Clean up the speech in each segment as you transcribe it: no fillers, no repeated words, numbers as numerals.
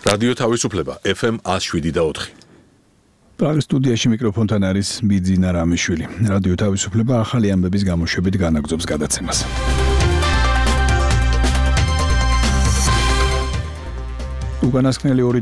რადიო თავისუფლება FM 107.4. პრაღის სტუდიაში მიკროფონთან არის ბიძინა რამიშვილი. რადიო თავისუფლება ახალი ამბების გამოშვებით განაგრძობს გადაცემას. უკანასკნელი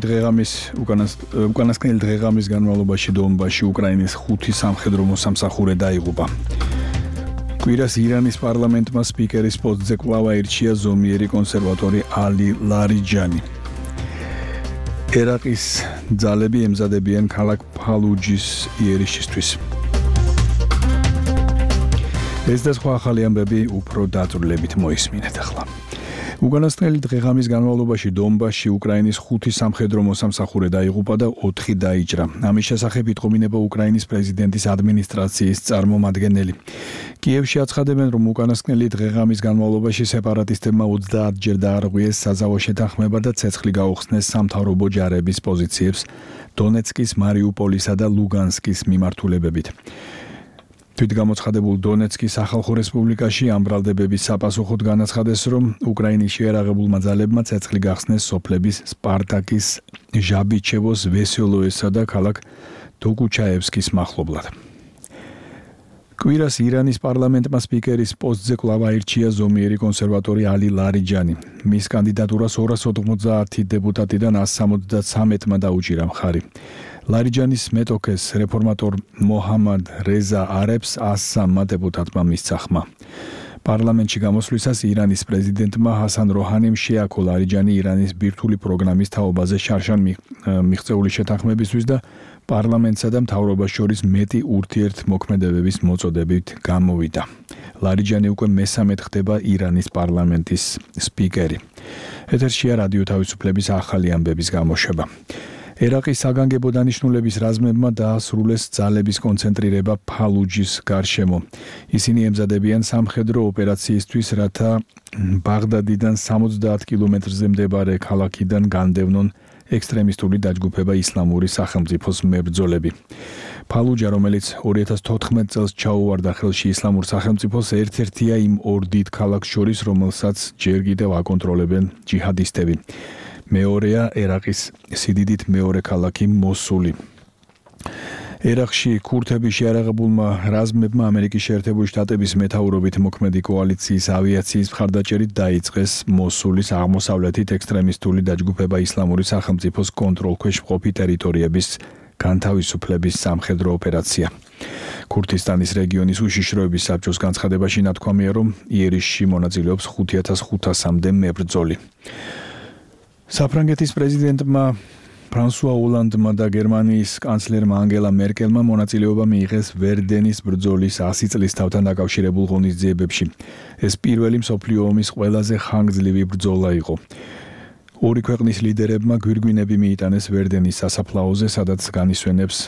დღეღამის განმავლობაში დონბასში უკრაინის 5 სამხედრო მოსამსახურე დაიღუპა. კვირას ირანის პარლამენტმა სპიკერის პოსტზე კვლავ აირჩია ზომიერი კონსერვატორი ალი ლარიჯანი. ერაყის ძალები ემზადებიან ქალაქ ფალუჯის იერიშისთვის. ეს და სხვა ახალი ამბები უფრო დაწვრილებით მოისმინეთ ახლა. უკანასკნელი დღეღამის განმავლობაში დონბასში უკრაინის 5 სამხედრო მოსამსახურე დაიღუპა და 4 დაიჭრა. ამის შესახებ იტყობინება უკრაინის პრეზიდენტის ადმინისტრაციის წარმომადგენელი. კიევში აცხადებენ, რომ უკანასკნელი დღეღამის განმავლობაში სეპარატისტებმა 30 ჯერ დაარღვიეს საზავო შეთანხმება და ცეცხლი გაუხსნეს სამთავრობო ჯარების პოზიციებს დონეცკის, მარიუპოლისა და ლუგანსკის მიმართულებებით. თვითგამოცხადებულ დონეცკის სახალხო რესპუბლიკაში ამ ბრალდებების საპასუხოდ განაცხადეს, რომ უკრაინის შეერაღებულმა ძალებმა ცეცხლი გახსნეს სოფლების სპარტაკის, ჟაბიჩევოს, ვესელოესა და ქალაქ დოგუჩაევსკის მახლობლად. კვირას ირანის პარლამენტმა სპიკერის პოსტზე კვლავ აირჩია ზომიერი კონსერვატორი ალი ლარიჯანი. მის კანდიდატურას 290 დეპუტატიდან 173-მა დაუჭირა მხარი. ლარიჯანის მეტოქეს რეფორმატორ მოჰამად რეზა არებს 103 დეპუტატმა მისცა ხმა. პარლამენტში გამოსვლისას ირანის პრეზიდენტმა ჰასან როჰანიმ შეაქო ლარიჯანი ირანის ბირთვული პროგრამის თაობაზე შარშან მიღწეული შეთანხმებისთვის და პარლამენტსა და მთავრობას შორის მეტი ურთიერთმოქმედებების მოწოდებით გამოვიდა. ლარიჯანი უკვე მესამედ ხდება ირანის პარლამენტის სპიკერი. ეთერშია რადიო თავისუფლების ახალი ამბების გამოშვება. ერაყის საგანგებო დანიშნულების რაზმებმა დაასრულეს ძალების კონცენტრირება ფალუჯის გარშემო. ისინი ემზადებიან სამხედრო ოპერაციისთვის, რათა ბაღდადიდან 70 კილომეტრზე მდებარე ქალაქიდან განდევნონ ექსტრემისტული დაჯგუფება ისლამური სახელმწიფოს მებრძოლები. ფალუჯა, რომელიც 2014 წელს ჩაუვარდა ხელში ისლამურ სახელმწიფოს, ერთ-ერთია იმ ორ დიდ ქალაქს შორის, რომელსაც ჯერ კიდევ აკონტროლებენ ჯიჰადისტები. მეორეა ერაყის სიდიდით მეორე ქალაქი მოსული. ერაყში ქურთების შეარაღებულმა რაზმებმა ამერიკის შეერთებული შტატების მეთაურობით მოქმედი კოალიციის ავიაციის მხარდაჭერით დაიწყეს მოსულის აღმოსავლეთით ექსტრემისტული დაჯგუფება ისლამური სახელმწიფოს კონტროლქვეშ მყოფი ტერიტორიების განთავისუფლების სამხედრო ოპერაცია. ქურთისტანის რეგიონის უშიშროების საბჭოს განცხადებაში ნათქვამია, რომ იერიშში მონაწილეობს 5500-მდე მებრძოლი. საფრანგეთის პრეზიდენტმა ფრანსუა ოლანდმა და გერმანიის კანცლერმა ანგელა მერკელმა მონაწილეობა მიიღეს ვერდენის ბრძოლის 100 წლის თავთან დაკავშირებულ ღონისძიებებში. ეს პირველი მსოფლიო ომის ყველაზე ხანგრძლივი ბრძოლა იყო. ორი ქვეყნის ლიდერებმა გვირგვინები მიიტანეს ვერდენის სასაფლაოზე, სადაც განისვენებს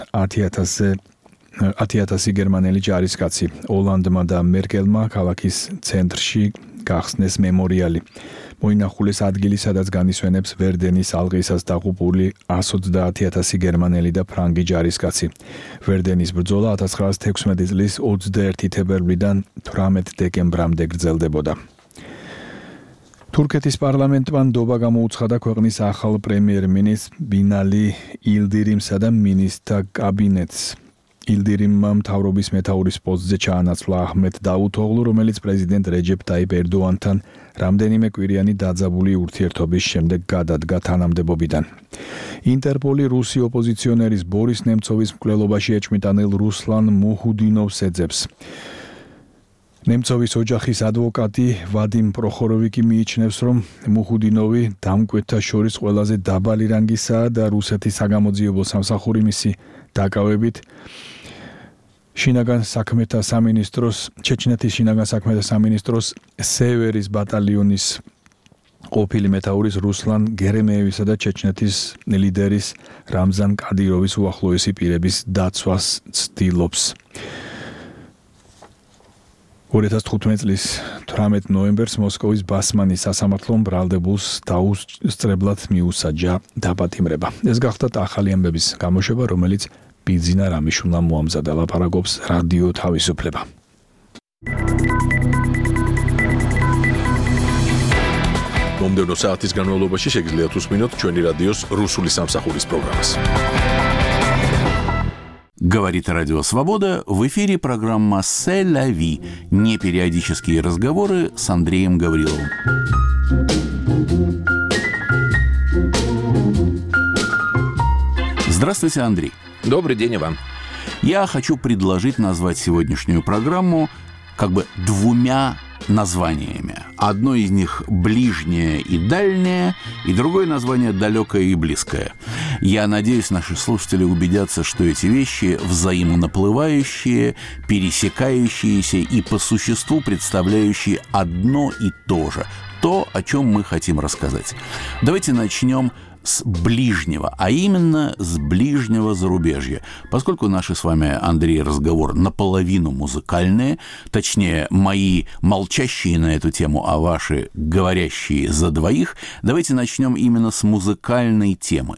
10,000 გერმანელი ჯარისკაცი. ოლანდმა და მერკელმა ქალაქის ცენტრში გახსნეს მემორიალი. მოინახულეს ადგილი, სადაც განისვენებს ვერდენის ალყისას დაღუპული 130,000 გერმანელი და ფრანგი ჯარისკაცი. ვერდენის ბრძოლა 1916 წლის 21 თებერვლიდან 18 დეკემბრამდე გრძელდებოდა. თურქეთის პარლამენტმა ნდობა გამოუცხადა ქვეყნის ახალ პრემიერ-მინისტრ ბინალი ილდირიმსა და მინისტრთა კაბინეტს. ილდირიმმა მთავრობის მეთაურის პოსტზე ჩაანაცვლა აჰმედ დაუთოღლუ, რომელიც პრეზიდენტ რეჯეპ ტაიპ ერდოანთან რამდენიმე კვირიანი დაძაბული ურთიერთობის შემდეგ გადადგა თანამდებობიდან. ინტერპოლი რუსი ოპოზიციონერის ბორის ნემცოვის მკვლელობაში ეჭვმიტანილ რუსლან მუჰუდინოვს ეძებს. ნემცოვის ოჯახის ადვოკატი ვადიმ პროხოროვიკი მიიჩნევს, რომ მუჰუდინოვი დამკვეთთა შორის ყველაზე დაბალი რანგისაა და რუსეთის საგამოძიებო სამსახური მისი დაკავებით ჩეჩნეთის შინაგან საქმეთა სამინისტროს სევერის ბატალიონის ყოფილი მეთაურის რუსლან გერემეევისა და ჩეჩნეთის ლიდერის რამზან კადიროვის უახლოესი პირების დაცვას ცდილობს. 2015 წლის 18 ნოემბერს მოსკოვის ბასმანის სასამართლომ ბრალდებულს დაუსწრებლად მიუსაჯა დაპატიმრება. ეს გახდათ ახალი ამბების გამოშვება, რომელიც ბიძინა რამიშვილმა მოამზადა. ლაპარაკობს რადიო თავისუფლება. მომდევნო საათის განმავლობაში შეგიძლიათ უსმინოთ ჩვენი რადიოს რუსული სამსახურის პროგრამას. Говорит Радио Свобода, в эфире программа «C'est la vie». Непериодические разговоры с Андреем Гавриловым. Здравствуйте, Андрей. Добрый день, Иван. Я хочу предложить назвать сегодняшнюю программу как бы двумя названиями. Одно из них ближнее и дальнее, и другое название далекое и близкое. Я надеюсь, наши слушатели убедятся, что эти вещи взаимонаплывающие, пересекающиеся и по существу представляющие одно и то же. То, о чем мы хотим рассказать. Давайте начнем с ближнего, а именно с ближнего зарубежья. Поскольку наши с вами, Андрей, разговоры наполовину музыкальные, точнее, мои молчащие на эту тему, а ваши говорящие за двоих, давайте начнем именно с музыкальной темы.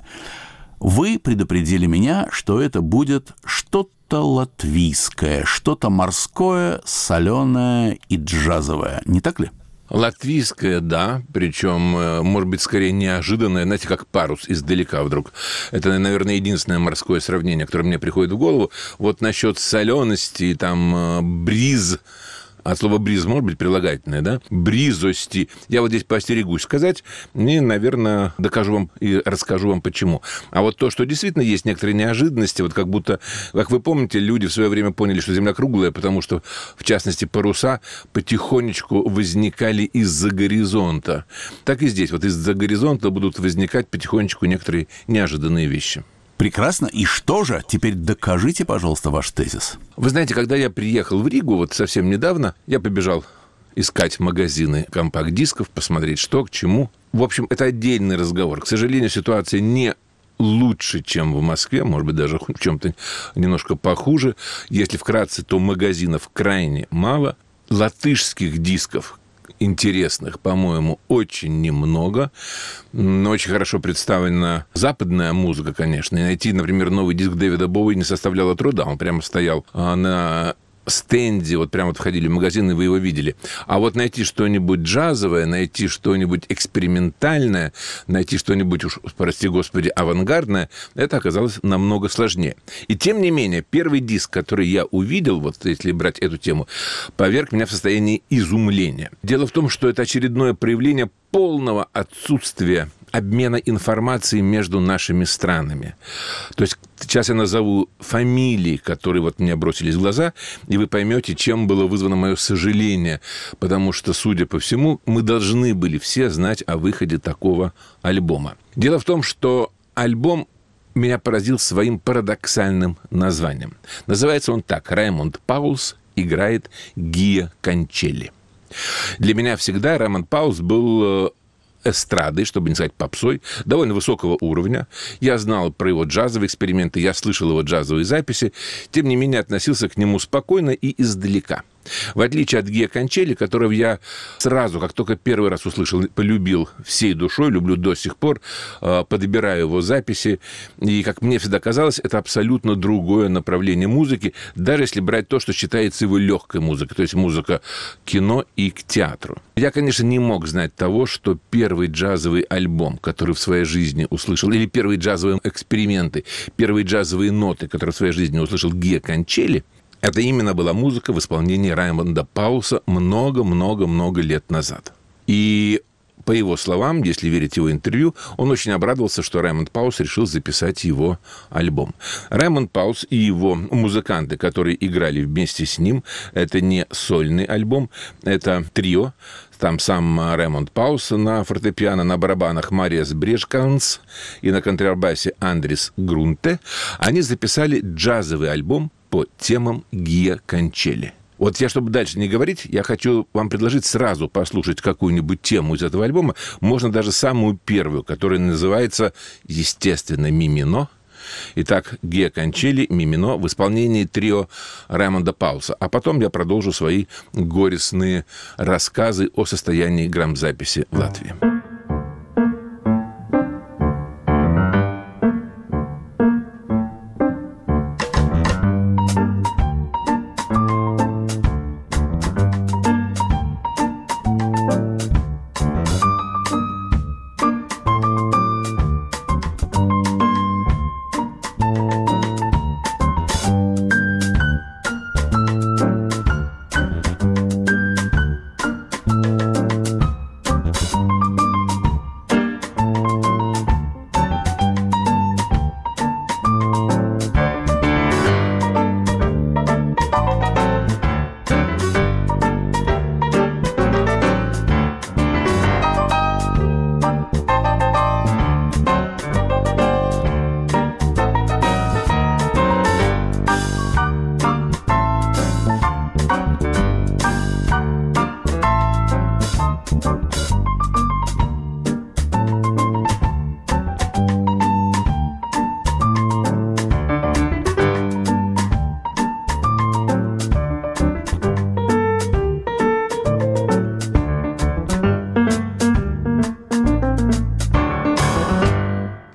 Вы предупредили меня, что это будет что-то латвийское, что-то морское, соленое и джазовое. Не так ли? Латвийское, да, причем, может быть, скорее неожиданное, знаете, как парус издалека вдруг. Это, наверное, единственное морское сравнение, которое мне приходит в голову. Вот насчет солености, там, бриз, от слова бриз может быть прилагательное, да? Бризости. Я вот здесь поостерегусь сказать и, наверное, докажу вам и расскажу вам почему. А вот то, что действительно есть некоторые неожиданности, вот как будто, как вы помните, люди в свое время поняли, что Земля круглая, потому что, в частности, паруса потихонечку возникали из-за горизонта. Так и здесь. Вот из-за горизонта будут возникать потихонечку некоторые неожиданные вещи. Прекрасно. И что же? Теперь докажите, пожалуйста, ваш тезис. Вы знаете, когда я приехал в Ригу, вот совсем недавно, я побежал искать магазины компакт-дисков, посмотреть, что к чему. В общем, это отдельный разговор. К сожалению, ситуация не лучше, чем в Москве, может быть, даже в чем-то немножко похуже. Если вкратце, то магазинов крайне мало. Латышских дисков интересных, по-моему, очень немного. Но очень хорошо представлена западная музыка, конечно. И найти, например, новый диск Дэвида Боуи не составляло труда. Он прямо стоял на стенде, вот прямо вот входили в магазин, и вы его видели. А вот найти что-нибудь джазовое, найти что-нибудь экспериментальное, найти что-нибудь, уж, прости господи, авангардное, это оказалось намного сложнее. И тем не менее, первый диск, который я увидел, вот если брать эту тему, поверг меня в состоянии изумления. Дело в том, что это очередное проявление полного отсутствия обмена информацией между нашими странами. То есть сейчас я назову фамилии, которые вот мне бросились в глаза, и вы поймете, чем было вызвано мое сожаление, потому что, судя по всему, мы должны были все знать о выходе такого альбома. Дело в том, что альбом меня поразил своим парадоксальным названием. Называется он так: «Раймонд Паулс играет Гиа Кончелли». Для меня всегда Раймонд Паулс был эстрадой, чтобы не сказать попсой, довольно высокого уровня. Я знал про его джазовые эксперименты, я слышал его джазовые записи, тем не менее относился к нему спокойно и издалека. В отличие от Гиа Кончелли, которого я сразу, как только первый раз услышал, полюбил всей душой, люблю до сих пор, подбираю его записи. И, как мне всегда казалось, это абсолютно другое направление музыки, даже если брать то, что считается его легкой музыкой, то есть музыка к кино и к театру. Я, конечно, не мог знать того, что первый джазовый альбом, который в своей жизни услышал, или первые джазовые эксперименты, первые джазовые ноты, которые в своей жизни услышал Гиа Кончелли, это именно была музыка в исполнении Раймонда Паулса много-много-много лет назад. И, по его словам, если верить его интервью, он очень обрадовался, что Раймонд Паулс решил записать его альбом. Раймонд Паулс и его музыканты, которые играли вместе с ним, это не сольный альбом, это трио. Там сам Раймонд Паулс на фортепиано, на барабанах Мариас Брешканс и на контрабасе Андрис Грунте. Они записали джазовый альбом по темам Гиа Кончелли. Вот я, чтобы дальше не говорить, я хочу вам предложить сразу послушать какую-нибудь тему из этого альбома. Можно даже самую первую, которая называется, естественно, «Ми-мино». Итак, Гиа Кончелли, «Ми-мино» в исполнении трио Раймонда Паулса. А потом я продолжу свои горестные рассказы о состоянии грамзаписи в Латвии.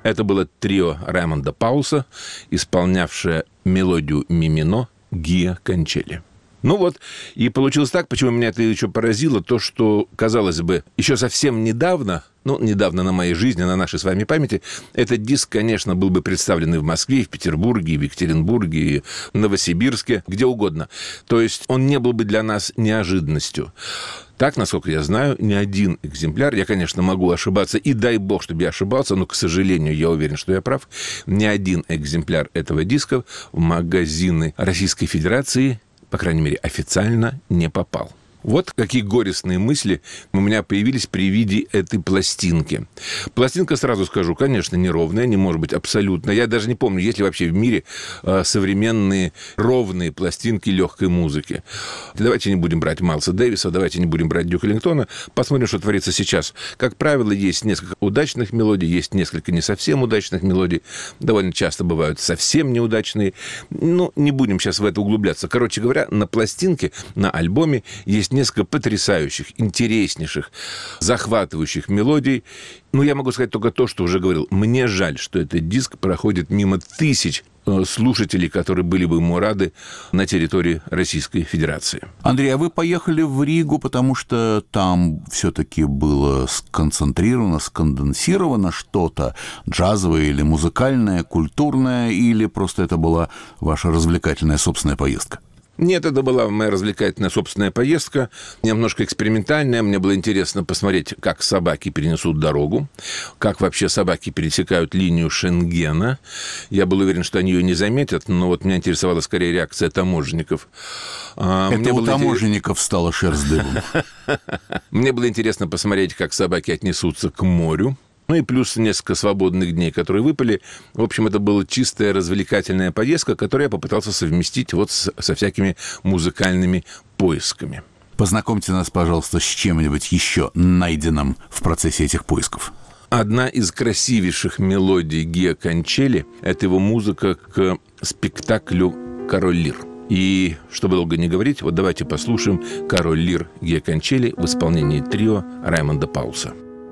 Это было трио Раймонда Паулса, исполнявшее мелодию ми-минор Гиа Кончели. Ну вот, и получилось так, почему меня это еще поразило, то, что, казалось бы, еще совсем недавно, недавно на моей жизни, на нашей с вами памяти, этот диск, конечно, был бы представлен и в Москве, и в Петербурге, и в Екатеринбурге, и в Новосибирске, где угодно. То есть он не был бы для нас неожиданностью. Так, насколько я знаю, ни один экземпляр, я, конечно, могу ошибаться, и дай бог, чтобы я ошибался, но, к сожалению, я уверен, что я прав, ни один экземпляр этого диска в магазины Российской Федерации, по крайней мере, официально не попал. Вот какие горестные мысли у меня появились при виде этой пластинки. Пластинка, сразу скажу, конечно, неровная, не может быть абсолютно. Я даже не помню, есть ли вообще в мире современные ровные пластинки легкой музыки. Давайте не будем брать Майлса Дэвиса, давайте не будем брать Дюка Эллингтона. Посмотрим, что творится сейчас. Как правило, есть несколько удачных мелодий, есть несколько не совсем удачных мелодий. Довольно часто бывают совсем неудачные. Не будем сейчас в это углубляться. Короче говоря, на пластинке, на альбоме есть несколько потрясающих, интереснейших, захватывающих мелодий. Я могу сказать только то, что уже говорил. Мне жаль, что этот диск проходит мимо тысяч слушателей, которые были бы ему рады на территории Российской Федерации. Андрей, а вы поехали в Ригу, потому что там все-таки было сконцентрировано, сконденсировано что-то джазовое или музыкальное, культурное, или просто это была ваша развлекательная собственная поездка? Нет, это была моя развлекательная собственная поездка, немножко экспериментальная. Мне было интересно посмотреть, как собаки перенесут дорогу, как вообще собаки пересекают линию Шенгена. Я был уверен, что они ее не заметят, но вот меня интересовала скорее реакция таможенников. Это у таможенников стала шерсть дыбом. Мне было интересно посмотреть, как собаки отнесутся к морю. И плюс несколько свободных дней, которые выпали. В общем, это была чистая развлекательная поездка, которую я попытался совместить со всякими музыкальными поисками. Познакомьте нас, пожалуйста, с чем-нибудь еще найденным в процессе этих поисков. Одна из красивейших мелодий Гиа Кончели – это его музыка к спектаклю «Король Лир». И, чтобы долго не говорить, давайте послушаем «Король Лир» Гиа Кончели в исполнении трио Раймонда Паулса.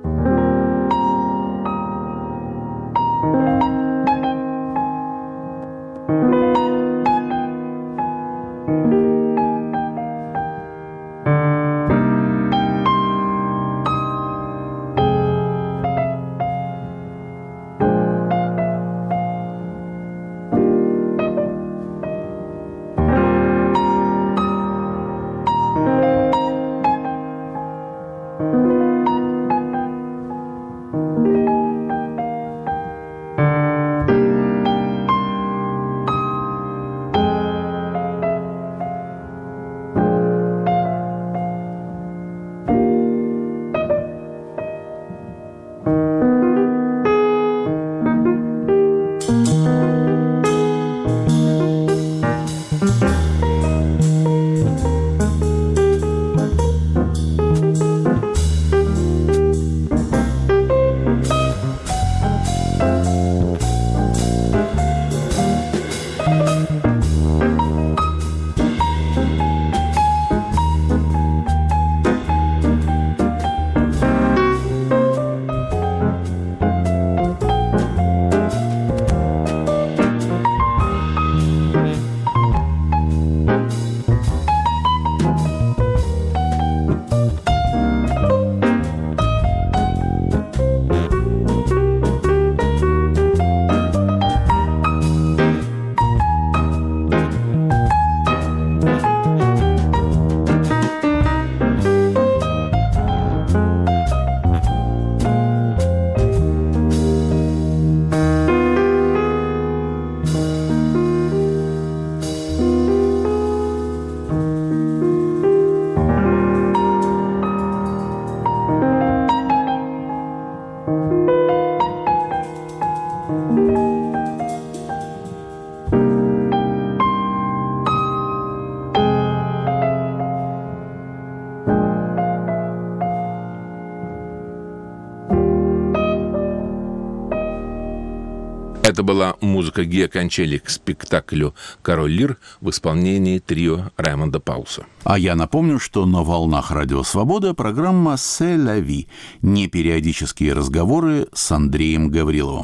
Это была музыка Гиа Кончели к спектаклю «Король Лир» в исполнении трио Раймонда Паулса. А я напомню, что на волнах Радио Свобода программа «C'est la vie» – непериодические разговоры с Андреем Гавриловым.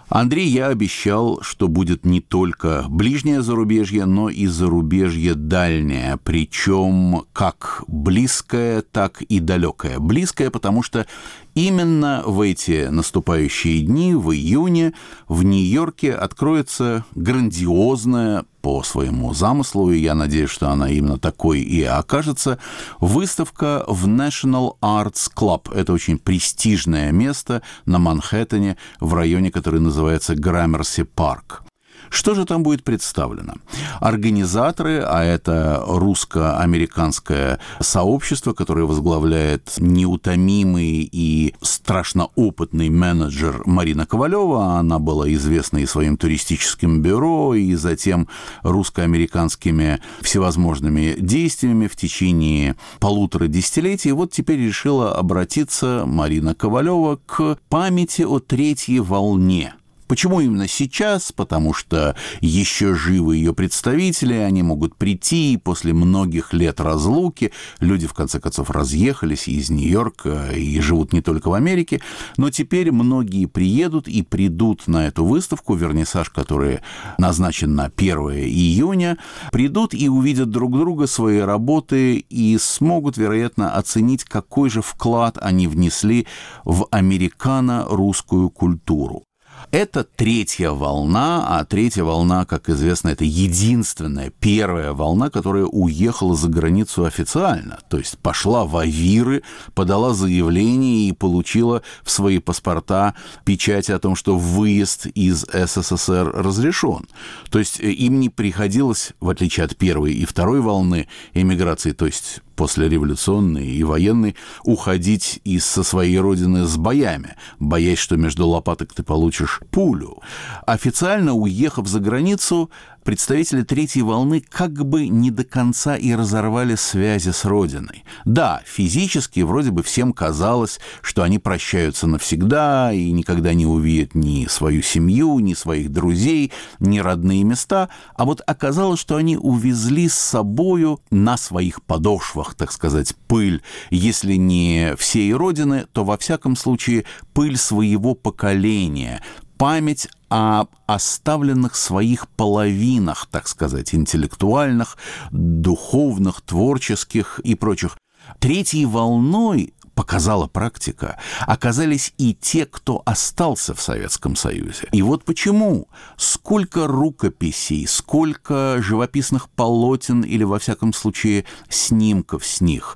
Андрей, я обещал, что будет не только ближнее зарубежье, но и зарубежье дальнее, причем как близкое, так и далекое. Близкое, потому что именно в эти наступающие дни, в июне, в Нью-Йорке откроется грандиозная, по своему замыслу, и я надеюсь, что она именно такой и окажется, выставка в National Arts Club. Это очень престижное место на Манхэттене, в районе, который называется Граммерси Парк. Что же там будет представлено? Организаторы, а это русско-американское сообщество, которое возглавляет неутомимый и страшно опытный менеджер Марина Ковалева. Она была известна и своим туристическим бюро, и затем русско-американскими всевозможными действиями в течение 1,5 десятилетий. И вот теперь решила обратиться Марина Ковалева к памяти о третьей волне. Почему именно сейчас? Потому что еще живы ее представители, они могут прийти, и после многих лет разлуки люди, в конце концов, разъехались из Нью-Йорка и живут не только в Америке, но теперь многие приедут и придут на эту выставку, вернисаж, который назначен на 1 июня, придут и увидят друг друга, свои работы, и смогут, вероятно, оценить, какой же вклад они внесли в американо-русскую культуру. Это третья волна, а третья волна, как известно, это единственная, первая волна, которая уехала за границу официально, то есть пошла в Авиры, подала заявление и получила в свои паспорта печать о том, что выезд из СССР разрешен. То есть им не приходилось, в отличие от первой и второй волны эмиграции, то есть послереволюционной и военной, уходить со своей родины с боями, боясь, что между лопаток ты получишь пулю. Официально, уехав за границу, представители третьей волны как бы не до конца и разорвали связи с родиной. Да, физически вроде бы всем казалось, что они прощаются навсегда и никогда не увидят ни свою семью, ни своих друзей, ни родные места, а вот оказалось, что они увезли с собою на своих подошвах, так сказать, пыль, если не всей родины, то во всяком случае пыль своего поколения, память о оставленных своих половинах, так сказать, интеллектуальных, духовных, творческих и прочих. Третьей волной, показала практика, оказались и те, кто остался в Советском Союзе. И вот почему. Сколько рукописей, сколько живописных полотен или, во всяком случае, снимков с них,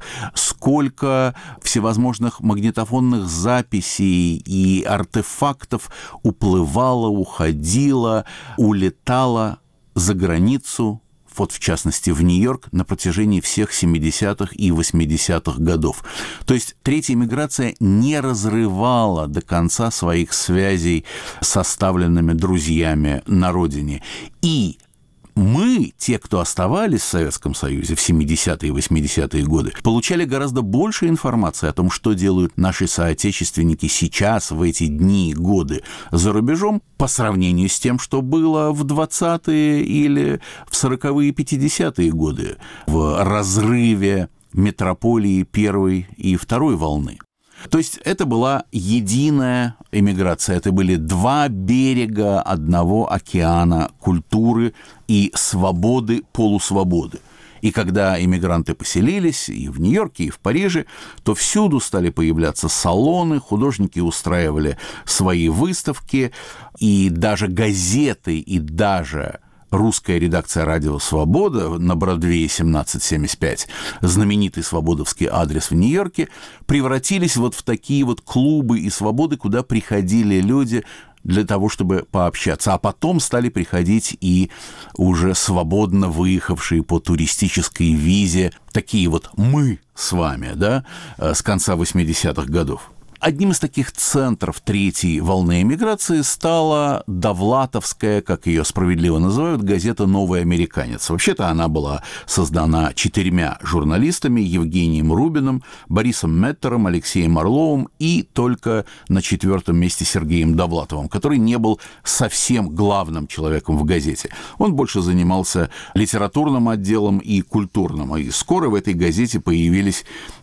сколько всевозможных магнитофонных записей и артефактов уплывало, уходило, улетало за границу, вот в частности в Нью-Йорк, на протяжении всех 70-х и 80-х годов. То есть третья миграция не разрывала до конца своих связей с оставленными друзьями на родине. И мы, те, кто оставались в Советском Союзе в 70-е и 80-е годы, получали гораздо больше информации о том, что делают наши соотечественники сейчас, в эти дни и годы за рубежом, по сравнению с тем, что было в 20-е или в 40-е и 50-е годы, в разрыве метрополии первой и второй волны. То есть это была единая эмиграция, это были два берега одного океана культуры и свободы, полусвободы. И когда эмигранты поселились и в Нью-Йорке, и в Париже, то всюду стали появляться салоны, художники устраивали свои выставки, и даже газеты, и даже русская редакция «Радио Свобода» на Бродвее 1775, знаменитый свободовский адрес в Нью-Йорке, превратились вот в такие вот клубы и свободы, куда приходили люди для того, чтобы пообщаться. А потом стали приходить и уже свободно выехавшие по туристической визе такие вот мы с вами, да, с конца 80-х годов. Одним из таких центров третьей волны эмиграции стала довлатовская, как ее справедливо называют, газета «Новый американец». Вообще-то она была создана 4 журналистами: Евгением Рубиным, Борисом Меттером, Алексеем Орловым и только на 4-м месте Сергеем Довлатовым, который не был совсем главным человеком в газете. Он больше занимался литературным отделом и культурным. И скоро в этой газете появились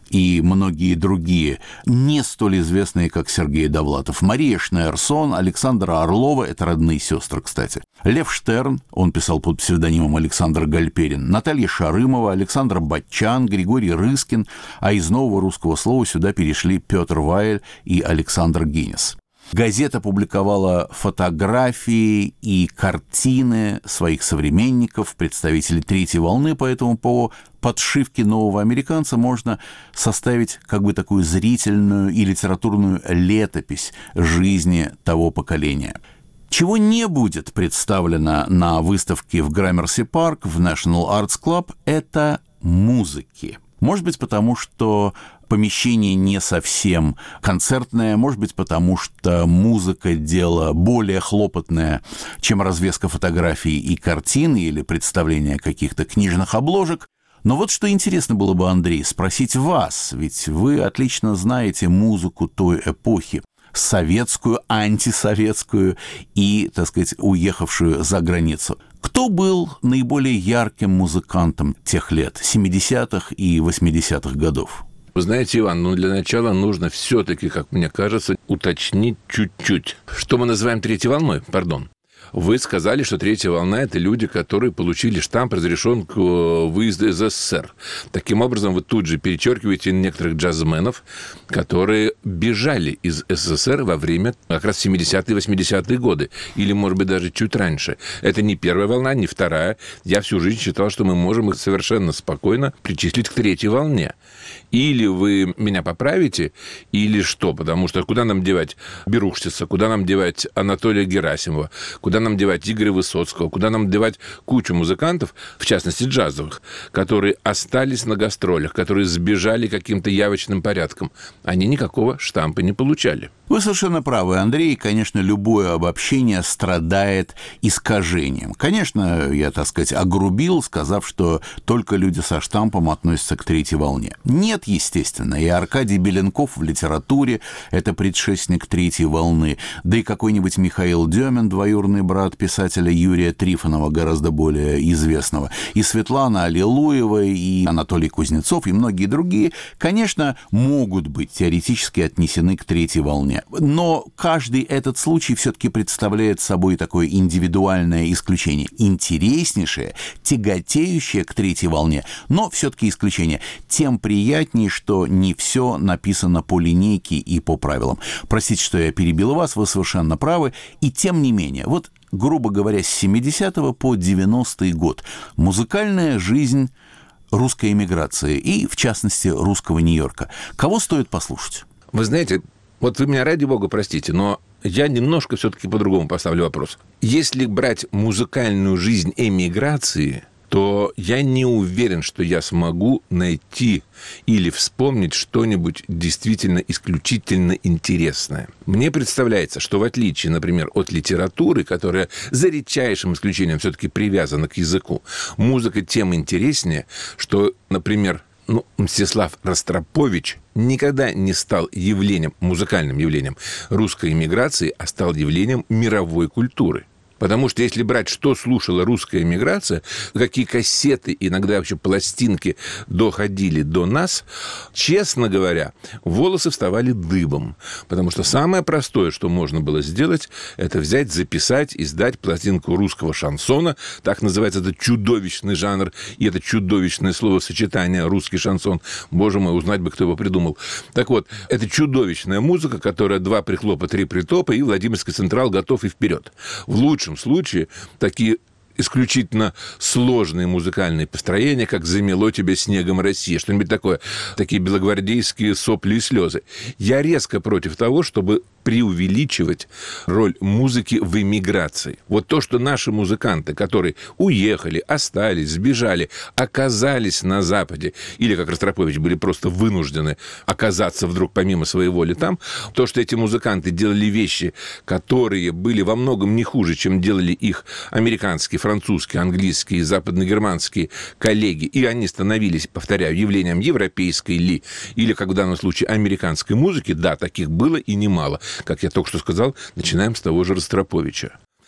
и многие другие, не столь известные, как Сергей Довлатов. Мария Шнейрсон, Александра Орлова, это родные сестры, кстати. Лев Штерн, он писал под псевдонимом Александр Гальперин, Наталья Шарымова, Александр Батчан, Григорий Рыскин, а из нового русского слова сюда перешли Петр Вайль и Александр Гинес. Газета публиковала фотографии и картины своих современников, представителей третьей волны, поэтому по подшивке «Нового американца» можно составить как бы такую зрительную и литературную летопись жизни того поколения. Чего не будет представлено на выставке в Граммерси Парк, в National Arts Club, это музыки. Может быть, потому что помещение не совсем концертное, может быть, потому что музыка – дело более хлопотное, чем развеска фотографий и картин или представление каких-то книжных обложек. Но вот что интересно было бы, Андрей, спросить вас, ведь вы отлично знаете музыку той эпохи, советскую, антисоветскую и, так сказать, уехавшую за границу. Кто был наиболее ярким музыкантом тех лет, 70-х и 80-х годов? Вы знаете, Иван, для начала нужно все-таки, как мне кажется, уточнить чуть-чуть. Что мы называем третьей волной? Пардон. Вы сказали, что третья волна – это люди, которые получили штамп, разрешенку выезда из СССР. Таким образом, вы тут же перечеркиваете некоторых джазменов, которые бежали из СССР во время как раз 70-е и 80-е годы. Или, может быть, даже чуть раньше. Это не первая волна, не вторая. Я всю жизнь считал, что мы можем их совершенно спокойно причислить к третьей волне. Или вы меня поправите, или что? Потому что куда нам девать Берухштица, куда нам девать Анатолия Герасимова, куда нам девать Игоря Высоцкого, куда нам девать кучу музыкантов, в частности джазовых, которые остались на гастролях, которые сбежали каким-то явочным порядком. Они никакого штампа не получали. Вы совершенно правы, Андрей. Конечно, любое обобщение страдает искажением. Конечно, я, так сказать, огрубил, сказав, что только люди со штампом относятся к третьей волне. Нет, естественно, и Аркадий Беленков в литературе – это предшественник третьей волны, да и какой-нибудь Михаил Демин, двоюродный брат писателя Юрия Трифонова, гораздо более известного, и Светлана Аллилуева, и Анатолий Кузнецов, и многие другие, конечно, могут быть теоретически отнесены к третьей волне. Но каждый этот случай все-таки представляет собой такое индивидуальное исключение. Интереснейшее, тяготеющее к третьей волне, но все-таки исключение. Тем приятнее, что не все написано по линейке и по правилам. Простите, что я перебил вас, вы совершенно правы. И тем не менее, вот, грубо говоря, с 70 по 90-й год музыкальная жизнь русской эмиграции и, в частности, русского Нью-Йорка. Кого стоит послушать? Вы знаете, вот вы меня, ради бога, простите, но я немножко все-таки по-другому поставлю вопрос. Если брать музыкальную жизнь эмиграции, то я не уверен, что я смогу найти или вспомнить что-нибудь действительно исключительно интересное. Мне представляется, что в отличие, например, от литературы, которая за редчайшим исключением все-таки привязана к языку, музыка тем интереснее, что, например, Мстислав Ростропович никогда не стал явлением, музыкальным явлением русской эмиграции, а стал явлением мировой культуры. Потому что если брать, что слушала русская эмиграция, какие кассеты, иногда вообще пластинки доходили до нас, честно говоря, волосы вставали дыбом. Потому что самое простое, что можно было сделать, это взять, записать, издать пластинку русского шансона. Так называется этот чудовищный жанр и это чудовищное словосочетание «русский шансон». Боже мой, узнать бы, кто его придумал. Так вот, это чудовищная музыка, которая 2 прихлопа, 3 притопа, и Владимирский Централ готов и вперед. В лучшем случае такие исключительно сложные музыкальные построения, как «Замело тебя снегом Россия», что-нибудь такое, такие белогвардейские сопли и слезы. Я резко против того, чтобы преувеличивать роль музыки в эмиграции. Вот то, что наши музыканты, которые уехали, остались, сбежали, оказались на Западе, или, как Ростропович, были просто вынуждены оказаться вдруг помимо своей воли там, то, что эти музыканты делали вещи, которые были во многом не хуже, чем делали их американские, французские, английские, западногерманские коллеги, и они становились, повторяю, явлением европейской или, как в данном случае, американской музыки, да, таких было и немало. Как я только что сказал, начинаем с того же Ростроповича.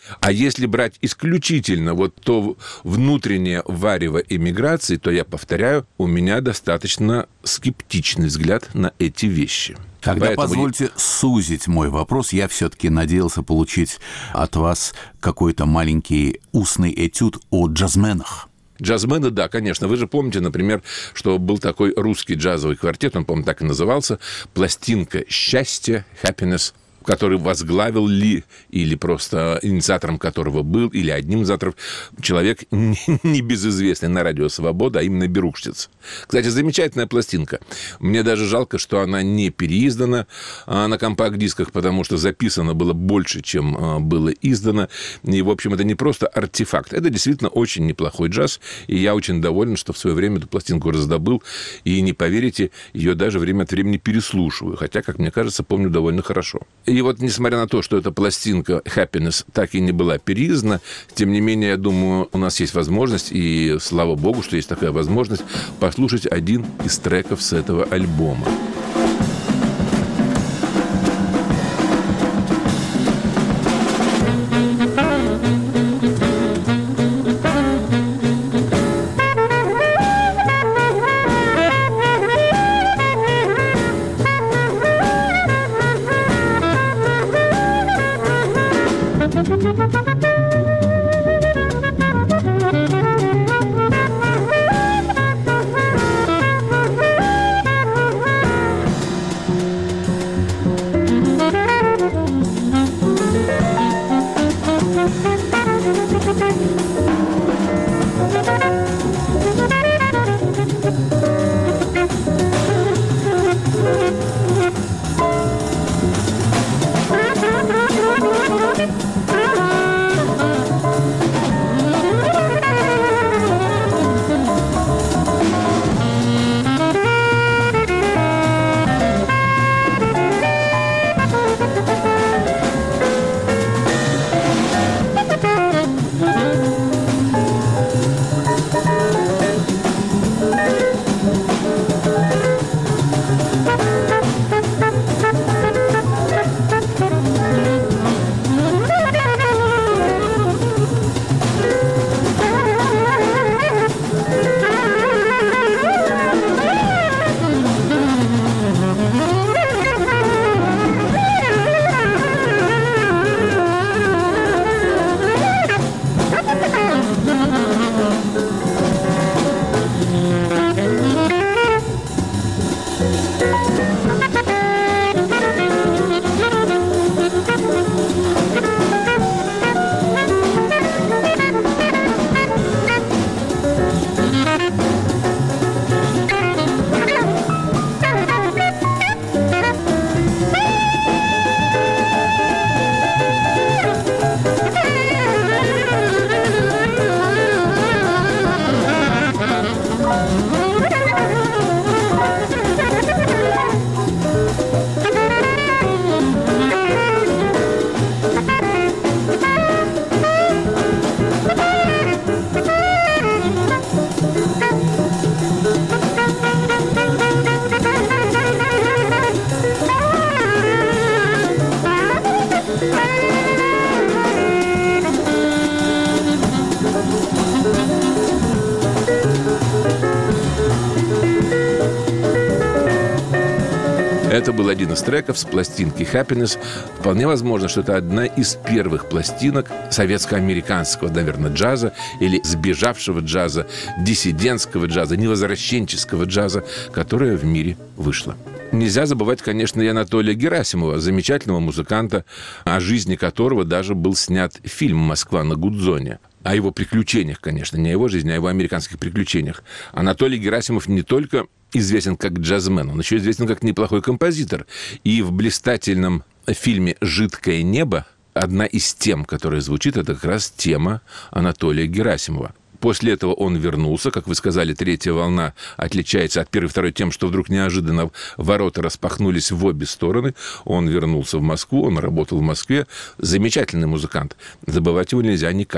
А если брать исключительно вот то внутреннее варево эмиграции, то, я повторяю, у меня достаточно скептичный взгляд на эти вещи. Тогда позвольте сузить мой вопрос. Я все-таки надеялся получить от вас какой-то маленький устный этюд о джазменах. Джазмены, да, конечно. Вы же помните, например, что был такой русский джазовый квартет, он, по-моему, так и назывался, «Пластинка счастья», «Happiness», который возглавил ли, или просто инициатором которого был, или одним из инициаторов, человек небезызвестный на радио «Свобода», а именно Берукштиц. Кстати, замечательная пластинка. Мне даже жалко, что она не переиздана на компакт-дисках, потому что записано было больше, чем было издано. И, в общем, это не просто артефакт. Это действительно очень неплохой джаз, и я очень доволен, что в свое время эту пластинку раздобыл, и, не поверите, ее даже время от времени переслушиваю, хотя, как мне кажется, помню довольно хорошо. И вот, несмотря на то, что эта пластинка «Happiness» так и не была переиздана, тем не менее, я думаю, у нас есть возможность, и слава богу, что есть такая возможность, послушать один из треков с этого альбома. Это был один из треков с пластинки «Happiness». Вполне возможно, что это одна из первых пластинок советско-американского, наверное, джаза или сбежавшего джаза, диссидентского джаза, невозвращенческого джаза, которая в мире вышла. Нельзя забывать, конечно, и Анатолия Герасимова, замечательного музыканта, о жизни которого даже был снят фильм «Москва на Гудзоне». О его приключениях, конечно, не о его жизни, а о его американских приключениях. Анатолий Герасимов не только известен как джазмен, он еще известен как неплохой композитор. И в блистательном фильме «Жидкое небо» одна из тем, которая звучит, это как раз тема Анатолия Герасимова. После этого он вернулся, как вы сказали, «Третья волна» отличается от первой и второй тем, что вдруг неожиданно ворота распахнулись в обе стороны. Он вернулся в Москву, он работал в Москве. Замечательный музыкант. Забывать его нельзя никак.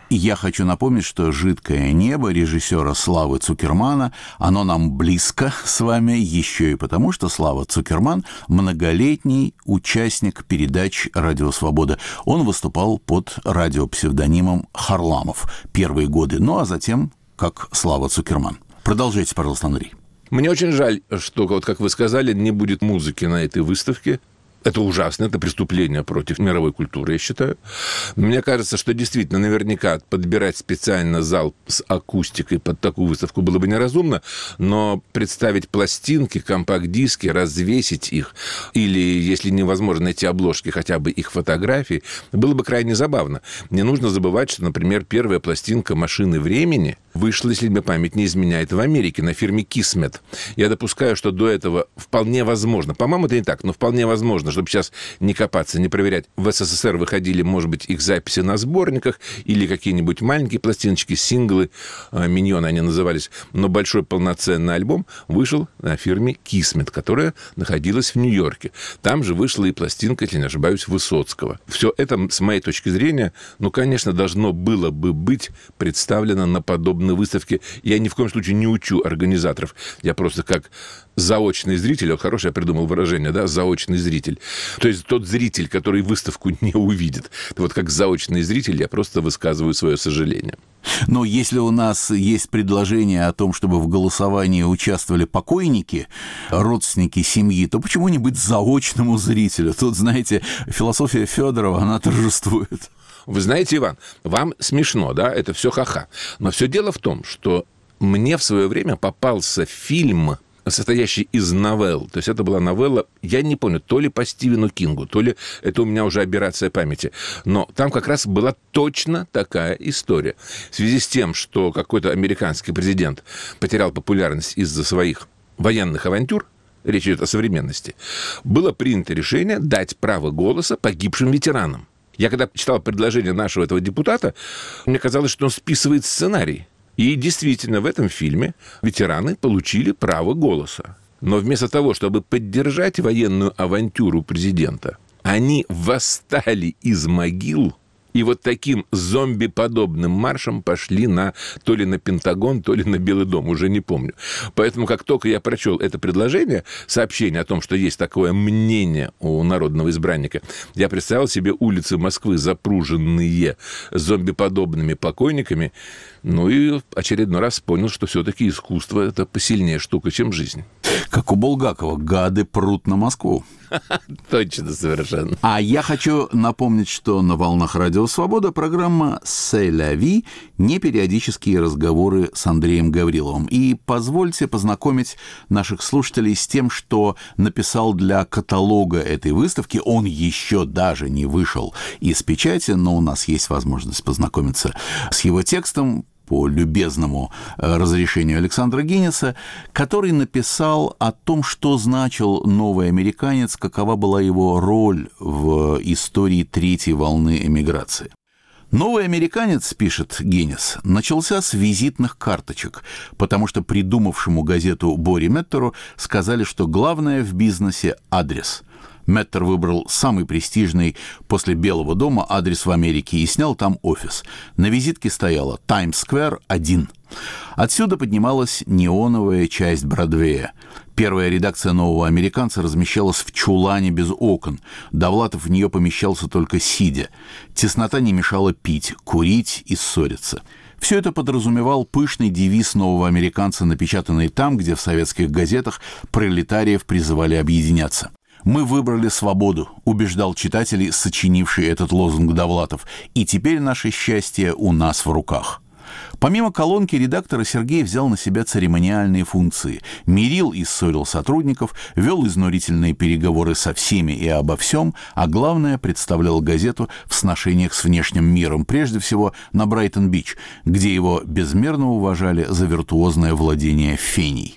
И я хочу напомнить, что «Жидкое небо» режиссера Славы Цукермана, оно нам близко с вами еще и потому, что Слава Цукерман – многолетний участник передач «Радио Свобода». Он выступал под радиопсевдонимом Харламов первые годы, ну а затем как Слава Цукерман. Продолжайте, пожалуйста, Андрей. Мне очень жаль, что, вот как вы сказали, не будет музыки на этой выставке. Это ужасно, это преступление против мировой культуры, я считаю. Мне кажется, что действительно наверняка подбирать специально зал с акустикой под такую выставку было бы неразумно, но представить пластинки, компакт-диски, развесить их, или, если невозможно найти обложки, хотя бы их фотографии, было бы крайне забавно. Не нужно забывать, что, например, первая пластинка «Машины времени» вышла, если мне память не изменяет, в Америке на фирме Kismet. Я допускаю, что до этого вполне возможно, по-моему, это не так, но вполне возможно, чтобы сейчас не копаться, не проверять. В СССР выходили, может быть, их записи на сборниках или какие-нибудь маленькие пластиночки, синглы, миньоны они назывались, но большой полноценный альбом вышел на фирме Kismet, которая находилась в Нью-Йорке. Там же вышла и пластинка, если не ошибаюсь, Высоцкого. Все это, с моей точки зрения, конечно, должно было бы быть представлено на подобной выставке. Я ни в коем случае не учу организаторов. Я просто как заочный зритель, вот хорошее я придумал выражение, да, заочный зритель. То есть тот зритель, который выставку не увидит. Вот как заочный зритель я просто высказываю свое сожаление. Но если у нас есть предложение о том, чтобы в голосовании участвовали покойники, родственники семьи, то почему не быть заочному зрителю? Тут, знаете, философия Федорова, она торжествует. Вы знаете, Иван, вам смешно, да, это все ха-ха. Но все дело в том, что мне в свое время попался фильм, состоящий из новелл. То есть это была новелла, я не помню, то ли по Стивену Кингу, то ли это у меня уже аберрация памяти. Но там как раз была точно такая история. В связи с тем, что какой-то американский президент потерял популярность из-за своих военных авантюр, речь идет о современности, было принято решение дать право голоса погибшим ветеранам. Я когда читал предложение нашего этого депутата, мне казалось, что он списывает сценарий. И действительно, в этом фильме ветераны получили право голоса. Но вместо того, чтобы поддержать военную авантюру президента, они восстали из могил и вот таким зомби-подобным маршем пошли то ли на Пентагон, то ли на Белый дом, уже не помню. Поэтому, как только я прочел это предложение, сообщение о том, что есть такое мнение у народного избранника, я представил себе улицы Москвы, запруженные зомби-подобными покойниками, и очередной раз понял, что все-таки искусство – это посильнее штука, чем жизнь. Как у Булгакова, гады прут на Москву. Точно, совершенно. А я хочу напомнить, что на волнах Радио Свобода программа «C'est la vie», непериодические разговоры с Андреем Гавриловым. И позвольте познакомить наших слушателей с тем, что написал для каталога этой выставки. Он еще даже не вышел из печати, но у нас есть возможность познакомиться с его текстом по любезному разрешению Александра Гиннеса, который написал о том, что значил новый американец, какова была его роль в истории третьей волны эмиграции. Новый американец, пишет Гиннес, начался с визитных карточек, потому что придумавшему газету Боре Меттеру сказали, что главное в бизнесе – адрес. Меттер выбрал самый престижный после Белого дома адрес в Америке и снял там офис. На визитке стояло «Таймс-сквер 1». Отсюда поднималась неоновая часть Бродвея. Первая редакция «Нового американца» размещалась в чулане без окон. Довлатов в нее помещался только сидя. Теснота не мешала пить, курить и ссориться. Все это подразумевал пышный девиз «Нового американца», напечатанный там, где в советских газетах пролетариев призывали объединяться. «Мы выбрали свободу», убеждал читателей, сочинивший этот лозунг Довлатов, «и теперь наше счастье у нас в руках». Помимо колонки редактора Сергей взял на себя церемониальные функции. Мирил и ссорил сотрудников, вел изнурительные переговоры со всеми и обо всем, а главное, представлял газету в сношениях с внешним миром, прежде всего на Брайтон-Бич, где его безмерно уважали за виртуозное владение феней.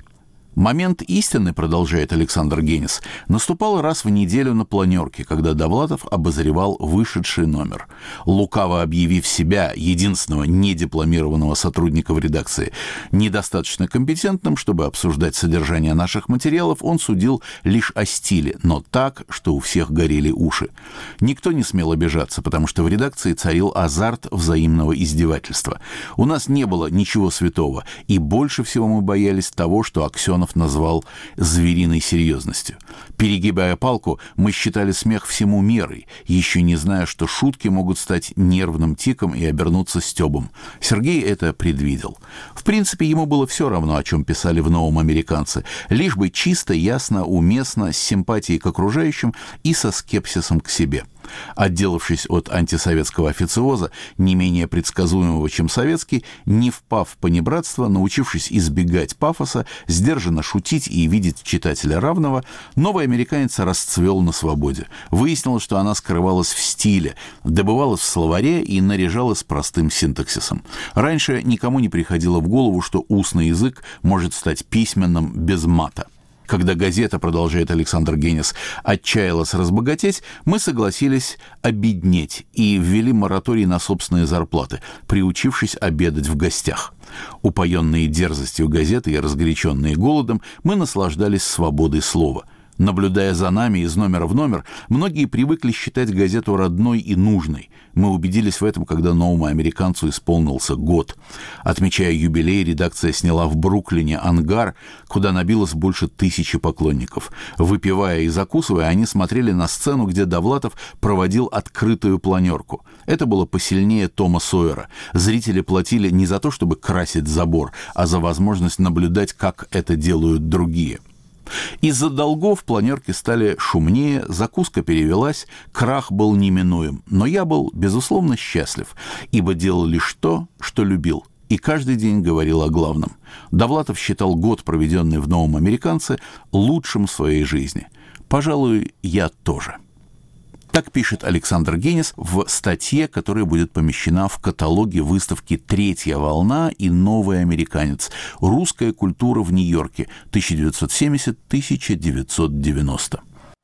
Момент истины, продолжает Александр Генис, наступал раз в неделю на планерке, когда Довлатов обозревал вышедший номер. Лукаво объявив себя, единственного недипломированного сотрудника в редакции, недостаточно компетентным, чтобы обсуждать содержание наших материалов, он судил лишь о стиле, но так, что у всех горели уши. Никто не смел обижаться, потому что в редакции царил азарт взаимного издевательства. У нас не было ничего святого, и больше всего мы боялись того, что Аксенов назвал звериной серьезностью. Перегибая палку, мы считали смех всему мерой, еще не зная, что шутки могут стать нервным тиком и обернуться стёбом. Сергей это предвидел. В принципе, ему было все равно, о чем писали в «Новом американце», лишь бы чисто, ясно, уместно, с симпатией к окружающим и со скепсисом к себе. Отделавшись от антисоветского официоза, не менее предсказуемого, чем советский, не впав в понебратство, научившись избегать пафоса, сдержанно шутить и видеть читателя равного, новый американец расцвел на свободе. Выяснилось, что она скрывалась в стиле, добывалась в словаре и наряжалась простым синтаксисом. Раньше никому не приходило в голову, что устный язык может стать письменным без мата. Когда газета, продолжает Александр Генис, отчаялась разбогатеть, мы согласились обеднеть и ввели мораторий на собственные зарплаты, приучившись обедать в гостях. Упоенные дерзостью газеты и разгоряченные голодом, мы наслаждались свободой слова. Наблюдая за нами из номера в номер, многие привыкли считать газету родной и нужной. Мы убедились в этом, когда «Новому американцу» исполнился год. Отмечая юбилей, редакция сняла в Бруклине ангар, куда набилось больше 1000 поклонников. Выпивая и закусывая, они смотрели на сцену, где Довлатов проводил открытую планерку. Это было посильнее Тома Сойера. Зрители платили не за то, чтобы красить забор, а за возможность наблюдать, как это делают другие. Из-за долгов планерки стали шумнее, закуска перевелась, крах был неминуем. Но я был, безусловно, счастлив, ибо делал лишь то, что любил, и каждый день говорил о главном. Довлатов считал год, проведенный в «Новом американце», лучшим в своей жизни. Пожалуй, я тоже. Так пишет Александр Генис в статье, которая будет помещена в каталоге выставки «Третья волна» и «Новый американец. Русская культура в Нью-Йорке. 1970-1990».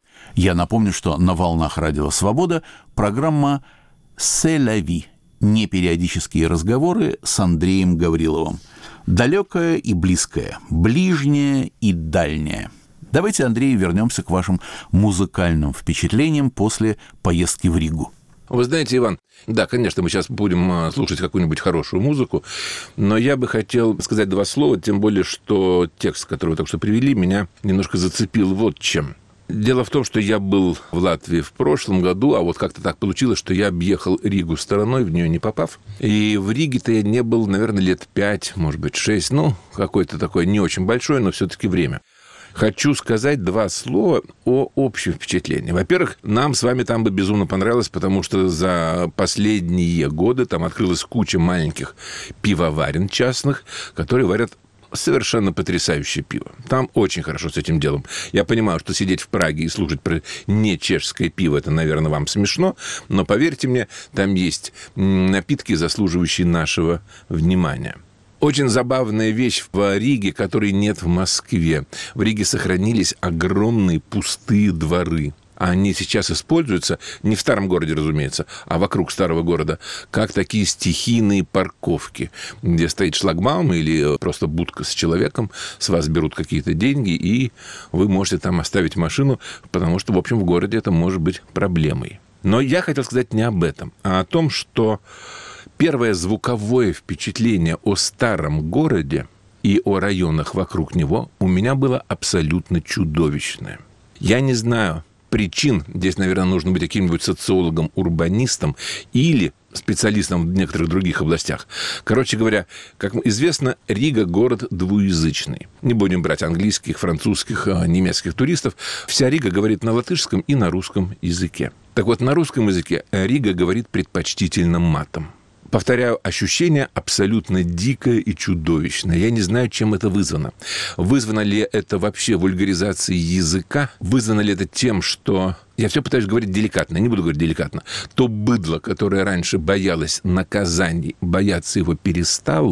Я напомню, что на волнах Радио Свобода программа «C'est la vie» – непериодические разговоры с Андреем Гавриловым. Далекое и близкое, ближнее и дальнее. Давайте, Андрей, вернемся к вашим музыкальным впечатлениям после поездки в Ригу. Вы знаете, Иван, да, конечно, мы сейчас будем слушать какую-нибудь хорошую музыку, но я бы хотел сказать 2 слова, тем более, что текст, который вы только что привели, меня немножко зацепил вот чем. Дело в том, что я был в Латвии в прошлом году, а вот как-то так получилось, что я объехал Ригу стороной, в нее не попав. И в Риге-то я не был, наверное, лет 5, может быть, 6, какое-то такое не очень большое, но все-таки время. Хочу сказать 2 слова о общем впечатлении. Во-первых, нам с вами там бы безумно понравилось, потому что за последние годы там открылась куча маленьких пивоварен частных, которые варят совершенно потрясающее пиво. Там очень хорошо с этим делом. Я понимаю, что сидеть в Праге и слушать про не чешское пиво, это, наверное, вам смешно, но поверьте мне, там есть напитки, заслуживающие нашего внимания. Очень забавная вещь в Риге, которой нет в Москве. В Риге сохранились огромные пустые дворы. Они сейчас используются, не в старом городе, разумеется, а вокруг старого города, как такие стихийные парковки, где стоит шлагбаум или просто будка с человеком, с вас берут какие-то деньги, и вы можете там оставить машину, потому что, в общем, в городе это может быть проблемой. Но я хотел сказать не об этом, а о том, что первое звуковое впечатление о старом городе и о районах вокруг него у меня было абсолютно чудовищное. Я не знаю причин, здесь, наверное, нужно быть каким-нибудь социологом, урбанистом или специалистом в некоторых других областях. Короче говоря, как известно, Рига – город двуязычный. Не будем брать английских, французских, немецких туристов. Вся Рига говорит на латышском и на русском языке. Так вот, на русском языке Рига говорит предпочтительно матом. Повторяю, ощущение абсолютно дикое и чудовищное. Я не знаю, чем это вызвано. Вызвано ли это вообще вульгаризацией языка? Вызвано ли это тем, что... Я все пытаюсь говорить деликатно, не буду говорить деликатно. То быдло, которое раньше боялось наказаний, бояться его перестало.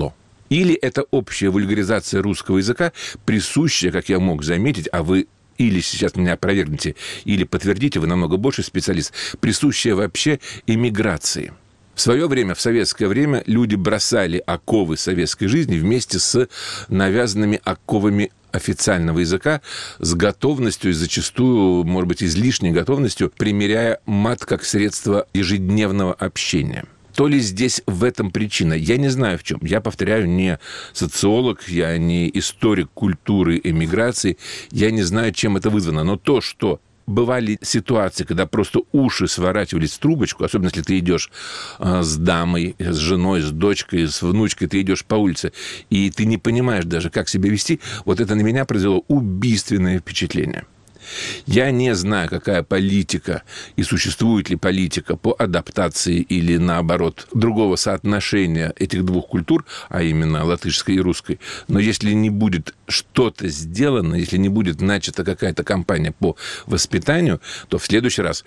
Или это общая вульгаризация русского языка, присущая, как я мог заметить, а вы или сейчас меня опровергнете, или подтвердите, вы намного больше специалист, присущая вообще эмиграции. В свое время, в советское время, люди бросали оковы советской жизни вместе с навязанными оковами официального языка, с готовностью и зачастую, может быть, излишней готовностью, примеряя мат как средство ежедневного общения. То ли здесь в этом причина? Я не знаю в чем. Я повторяю, не социолог, я не историк культуры эмиграции, я не знаю, чем это вызвано. Но то, что бывали ситуации, когда просто уши сворачивались в трубочку, особенно если ты идешь с дамой, с женой, с дочкой, с внучкой, ты идешь по улице, и ты не понимаешь даже, как себя вести, вот это на меня произвело убийственное впечатление. Я не знаю, какая политика и существует ли политика по адаптации или, наоборот, другого соотношения этих двух культур, а именно латышской и русской. Но если не будет что-то сделано, если не будет начата какая-то кампания по воспитанию, то в следующий раз,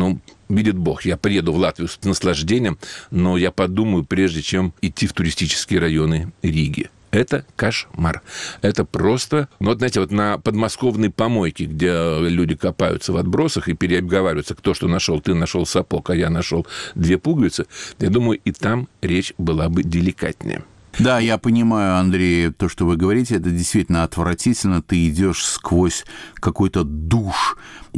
видит Бог, я приеду в Латвию с наслаждением, но я подумаю, прежде чем идти в туристические районы Риги. Это кошмар. Это просто... знаете, на подмосковной помойке, где люди копаются в отбросах и переобговариваются, кто что нашел. Ты нашел сапог, а я нашел 2 пуговицы. Я думаю, и там речь была бы деликатнее. Да, я понимаю, Андрей, то, что вы говорите, это действительно отвратительно. Ты идешь сквозь какой-то душ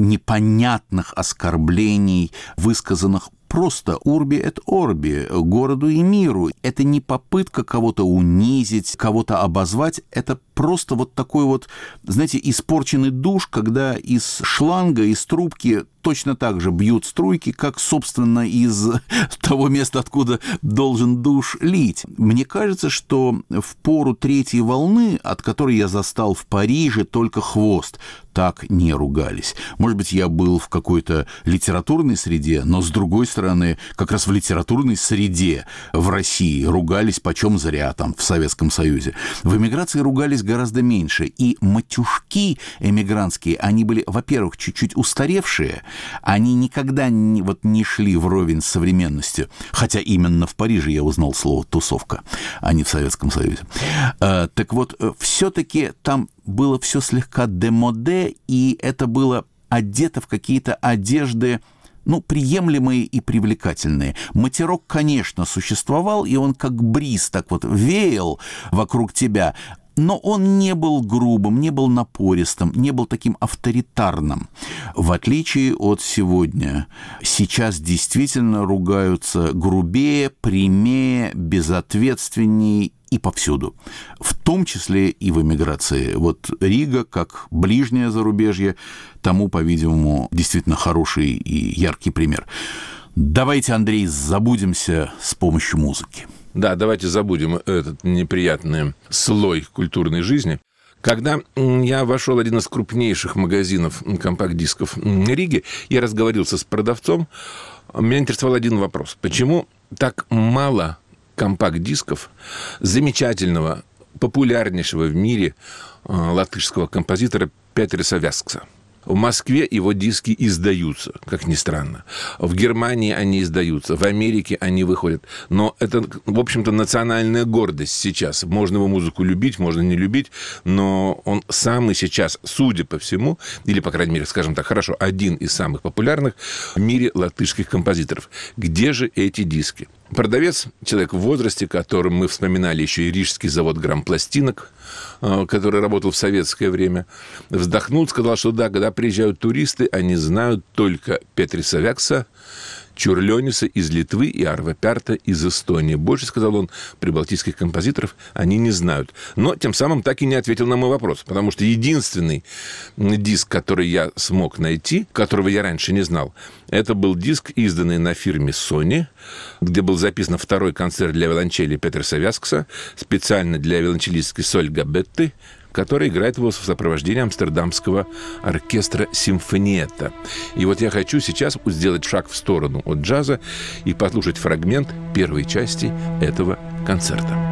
непонятных оскорблений, высказанных просто «урби эт орби», городу и миру. Это не попытка кого-то унизить, кого-то обозвать. Это просто вот такой вот, знаете, испорченный душ, когда из шланга, из трубки точно так же бьют струйки, как, собственно, из того места, откуда должен душ лить. Мне кажется, что в пору 3-й волны, от которой я застал в Париже только хвост, так не ругались. Может быть, я был в какой-то литературной среде, но, с другой стороны, как раз в литературной среде в России ругались почем зря, там, в Советском Союзе. В эмиграции ругались гораздо меньше. И матюшки эмигрантские, они были, во-первых, чуть-чуть устаревшие, они никогда не шли вровень с современностью. Хотя именно в Париже я узнал слово «тусовка», а не в Советском Союзе. Так вот, все-таки там было все слегка демоде, и это было одето в какие-то одежды, приемлемые и привлекательные. Матерок, конечно, существовал, и он как бриз так вот веял вокруг тебя, но он не был грубым, не был напористым, не был таким авторитарным. В отличие от сегодня. Сейчас действительно ругаются грубее, прямее, безответственнее и повсюду. В том числе и в эмиграции. Вот Рига, как ближнее зарубежье, тому, по-видимому, действительно хороший и яркий пример. Давайте, Андрей, забудемся с помощью музыки. Да, давайте забудем этот неприятный слой культурной жизни. Когда я вошел в один из крупнейших магазинов компакт-дисков Риги, я разговорился с продавцом, меня интересовал один вопрос. Почему так мало компакт-дисков замечательного, популярнейшего в мире латышского композитора Петерса Вяскса? В Москве его диски издаются, как ни странно. В Германии они издаются, в Америке они выходят. Но это, в общем-то, национальная гордость сейчас. Можно его музыку любить, можно не любить, но он самый сейчас, судя по всему, или, по крайней мере, скажем так, хорошо, один из самых популярных в мире латышских композиторов. Где же эти диски? Продавец, человек в возрасте, которым мы вспоминали еще и Рижский завод грампластинок, который работал в советское время, вздохнул, сказал, что да, когда приезжают туристы, они знают только Петерса Вякса, Чурлёниса из Литвы и Арво Пярта из Эстонии. Больше, сказал он, прибалтийских композиторов они не знают. Но тем самым так и не ответил на мой вопрос, потому что единственный диск, который я смог найти, которого я раньше не знал, это был диск, изданный на фирме Sony, где был записан 2-й концерт для виолончели Петерса Вяскса, специально для виолончелистки Сольга Бетты, который играет его в сопровождении амстердамского оркестра «Симфониетта». И вот я хочу сейчас сделать шаг в сторону от джаза и послушать фрагмент первой части этого концерта.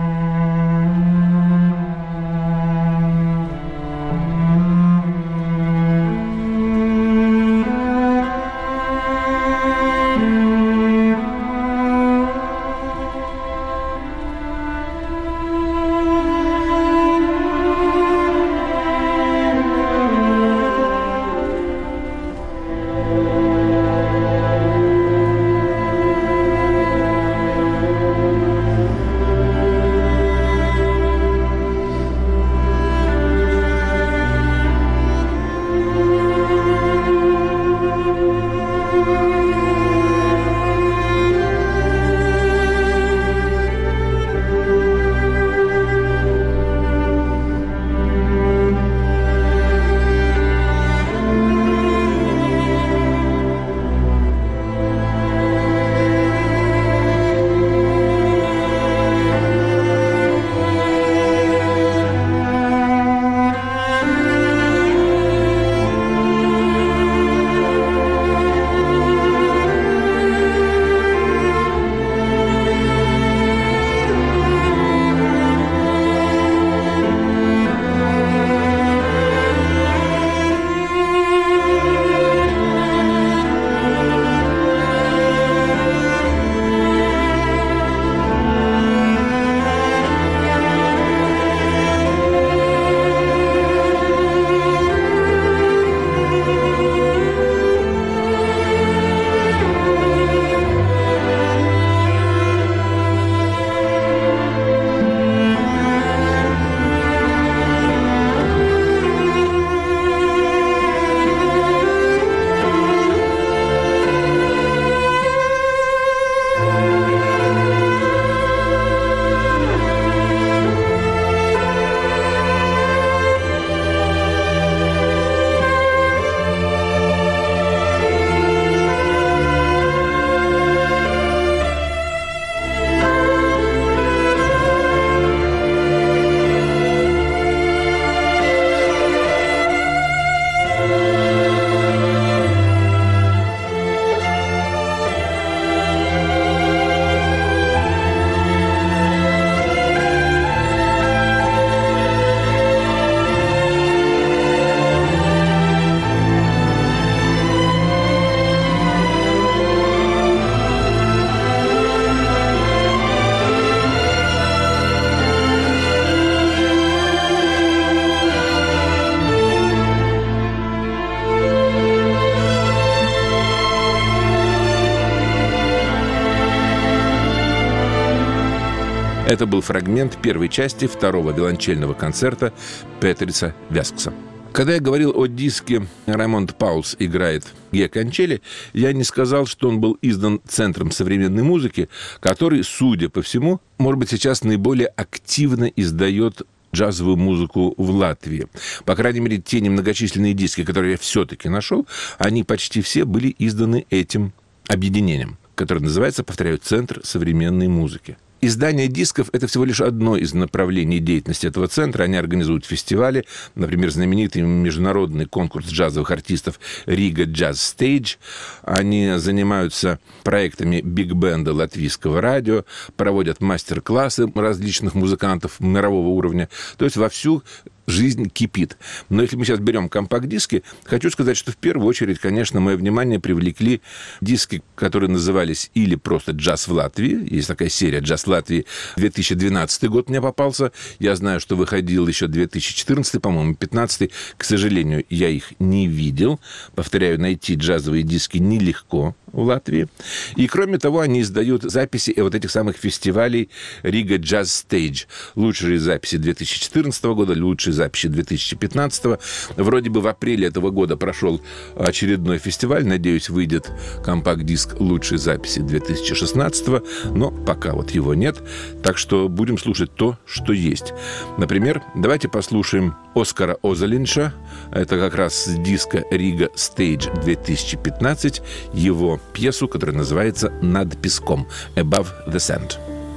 Это был фрагмент первой части второго виолончельного концерта Петрица Вяскса. Когда я говорил о диске «Раймонд Паулс играет виолончели», я не сказал, что он был издан Центром современной музыки, который, судя по всему, может быть, сейчас наиболее активно издает джазовую музыку в Латвии. По крайней мере, те немногочисленные диски, которые я все-таки нашел, они почти все были изданы этим объединением, которое называется, повторяю, Центр современной музыки. Издание дисков – это всего лишь одно из направлений деятельности этого центра. Они организуют фестивали, например, знаменитый международный конкурс джазовых артистов «Рига Джаз Стейдж». Они занимаются проектами биг-бенда латвийского радио, проводят мастер-классы различных музыкантов мирового уровня. То есть вовсю жизнь кипит. Но если мы сейчас берем компакт-диски, хочу сказать, что в первую очередь, конечно, мое внимание привлекли диски, которые назывались или просто «Джаз в Латвии». Есть такая серия «Джаз в Латвии». 2012 год мне попался. Я знаю, что выходил еще 2014, по-моему, 2015. К сожалению, я их не видел. Повторяю, найти джазовые диски нелегко в Латвии. И, кроме того, они издают записи вот этих самых фестивалей «Рига Джаз Стейдж». Лучшие записи 2014 года, лучшие записи 2015. Вроде бы в апреле этого года прошел очередной фестиваль. Надеюсь, выйдет компакт-диск «Лучшие записи 2016», но пока вот его нет. Так что будем слушать то, что есть. Например, давайте послушаем Оскара Озолинша. Это как раз с диска «Рига Стейдж 2015», его пьесу, которая называется «Над песком» «Above the Sand».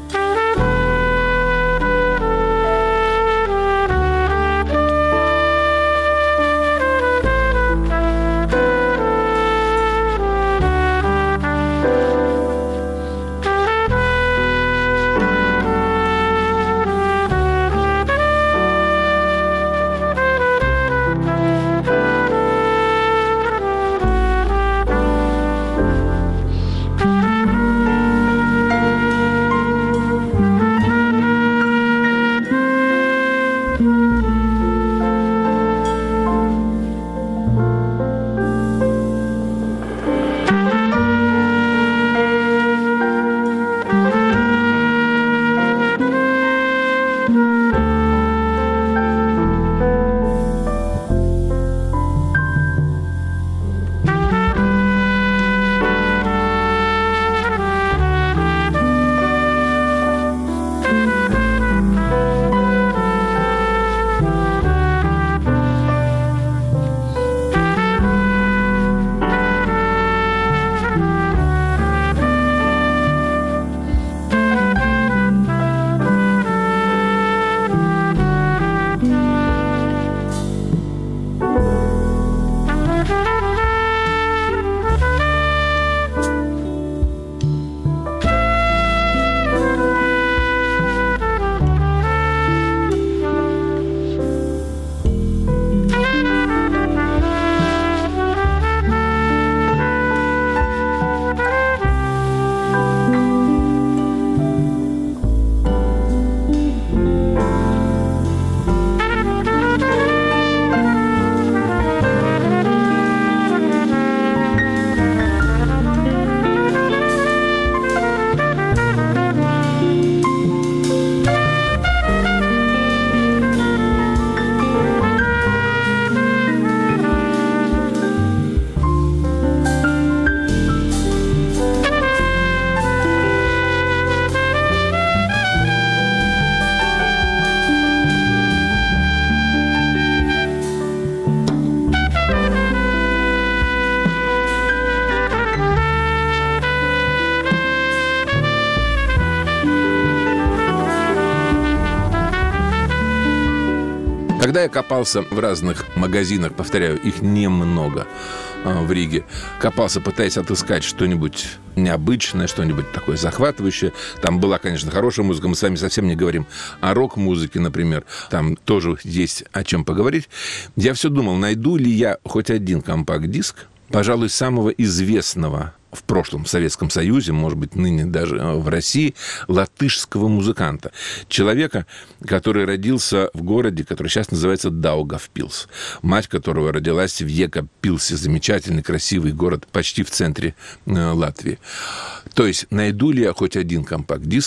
Когда я копался в разных магазинах, повторяю, их немного в Риге, копался, пытаясь отыскать что-нибудь необычное, что-нибудь такое захватывающее. Там была, конечно, хорошая музыка, мы с вами совсем не говорим о рок-музыке, например. Там тоже есть о чем поговорить. Я все думал, найду ли я хоть один компакт-диск, пожалуй, самого известного в прошлом Советском Союзе, может быть, ныне даже в России, латышского музыканта. Человека, который родился в городе, который сейчас называется Даугавпилс. Мать которого родилась в Екапилсе, замечательный, красивый город, почти в центре Латвии. То есть, найду ли я хоть один компакт-диск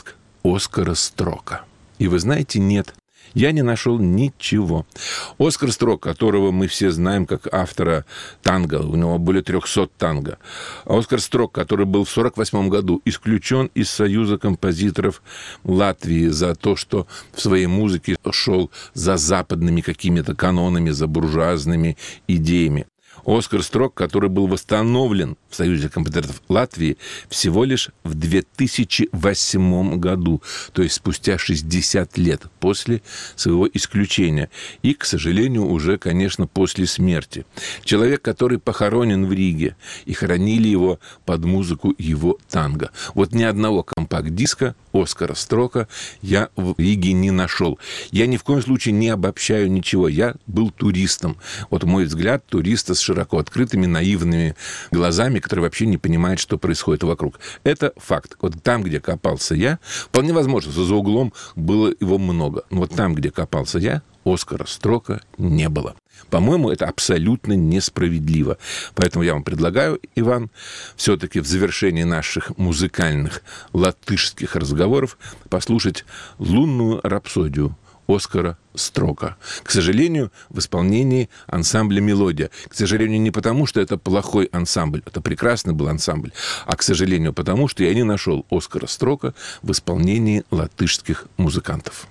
Оскара Строка. И вы знаете, нет, я не нашел ничего. Оскар Строк, которого мы все знаем как автора танго, у него более 300 танго. Оскар Строк, который был в 1948 году исключен из Союза композиторов Латвии за то, что в своей музыке шел за западными какими-то канонами, за буржуазными идеями. Оскар Строк, который был восстановлен в Союзе композиторов Латвии всего лишь в 2008 году, то есть спустя 60 лет после своего исключения. И, к сожалению, уже, конечно, после смерти. Человек, который похоронен в Риге, и хоронили его под музыку его танго. Вот ни одного компакт-диска Оскара Строка я в Риге не нашел. Я ни в коем случае не обобщаю ничего. Я был туристом. Вот мой взгляд туриста с широко открытыми, наивными глазами, который вообще не понимает, что происходит вокруг. Это факт. Вот там, где копался я, вполне возможно, за углом было его много. Но вот там, где копался я, Оскара Строка не было. По-моему, это абсолютно несправедливо. Поэтому я вам предлагаю, Иван, все-таки в завершении наших музыкальных латышских разговоров послушать лунную рапсодию Оскара Строка. К сожалению, в исполнении ансамбля «Мелодия». К сожалению, не потому, что это плохой ансамбль, это прекрасный был ансамбль, а, к сожалению, потому, что я не нашел Оскара Строка в исполнении латышских музыкантов.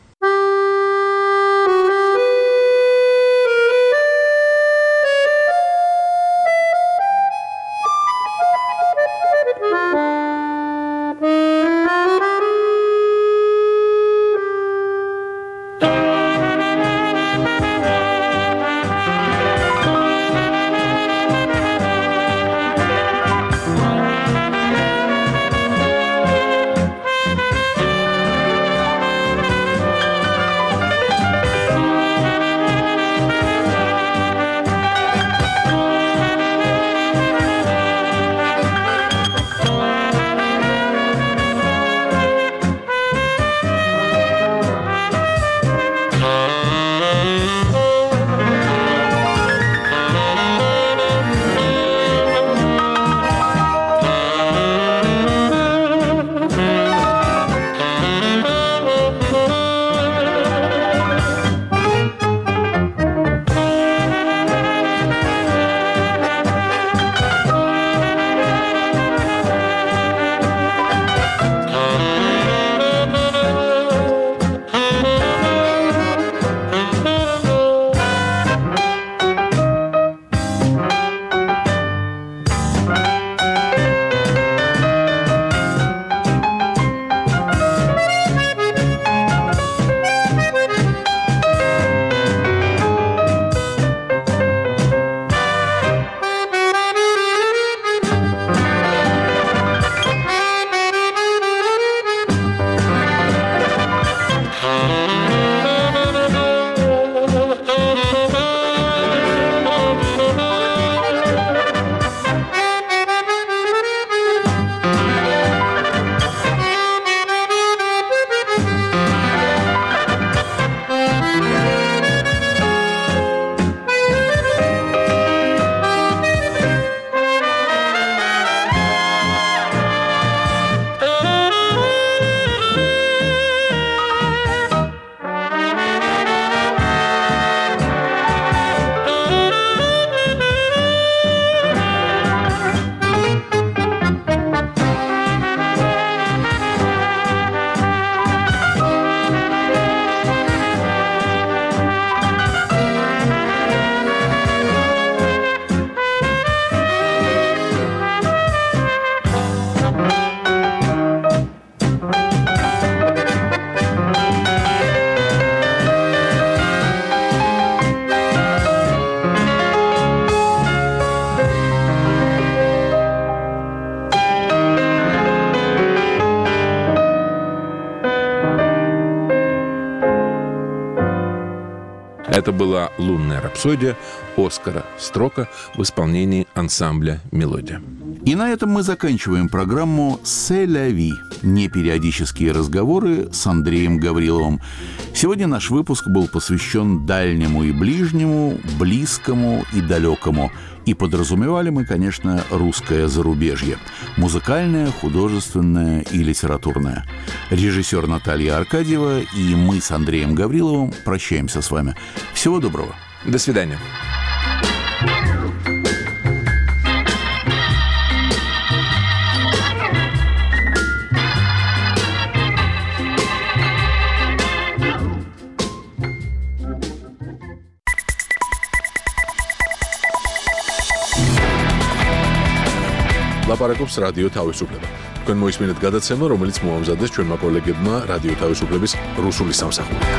Это была лунная рапсодия Оскара Строка в исполнении ансамбля «Мелодия». И на этом мы заканчиваем программу «Селяви» – непериодические разговоры с Андреем Гавриловым. Сегодня наш выпуск был посвящен дальнему и ближнему, близкому и далекому. И подразумевали мы, конечно, русское зарубежье – музыкальное, художественное и литературное. Режиссер Наталья Аркадьева и мы с Андреем Гавриловым прощаемся с вами. Всего доброго. До свидания. ლაპარაკობს რადიო თავისუფლება. თქვენ მოისმინეთ გადაცემა, რომელიც მოამზადეს ჩვენმა კოლეგებმა რადიო თავისუფლების რუსული სამსახურიდან.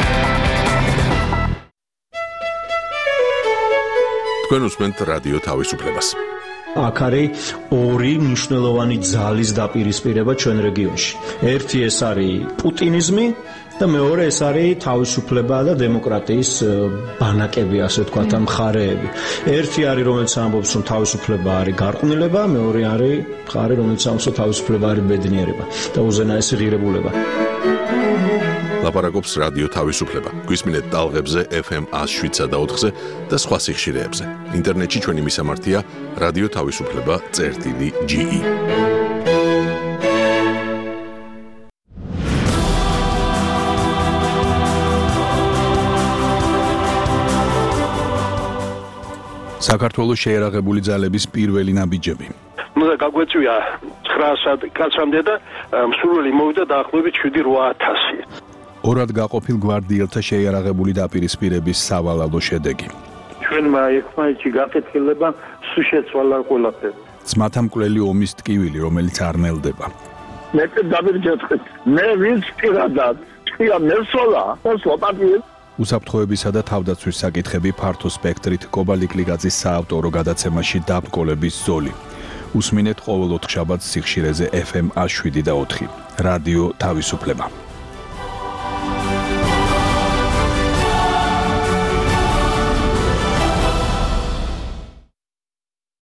თქვენ უსმენთ რადიო თავისუფლებას. აქ არის ორი მნიშვნელოვანი ძალის დაპირისპირება ჩვენ რეგიონში. ერთი ეს არის პუტინიზმი და მეორე ეს არის თავისუფლება და დემოკრატიის ბანაკები, ასე ვთქვათ, მხარეები. ერთი არის, რომელიც ამბობს, რომ თავისუფლება არის გარყვნილება, მეორე არის მხარე, რომელიც ამბობს, რომ თავისუფლება არის ბედნიერება და უზენაესი ღირებულება. ლაპარაკობს რადიო თავისუფლება. გვისმინეთ ტალღებზე FM 107 და 4-ზე და სხვა სიხშირეებზე. ინტერნეტში ჩვენი მისამართია რადიო თავისუფლება.ge. საქართველოს შეერაღებული ძალების პირველი ნაბიჯები. უნდა გაგვეწვია 900 კაცამდე და მსურველი მოვიდა დაახლოებით 7-8000. ორად გაყოფილ გვარდიელთა შეიარაღებული დაპირისპირების სავალალო შედეგი. ჩვენმა ერთმანეთში გაკეთილება სულ შეცვალა ყველაფერი. ძმათა მკვლელი ომის ტკივილი, რომელიც არ ნელდება. მე დავირჯეთხეთ. მე ვინც პირადად ჭია მესოლა და სლოპატი. უსაფრთხოებისა და თავდაცვის საკითხები ფართო სპექტრით კობალიკლიგაძის საავტორო გადაცემაში დაბკოლების ზოლი. უსმინეთ ყოველ ოთხშაბათს სიხშირეზე FM 107 და 4. რადიო თავისუფლება.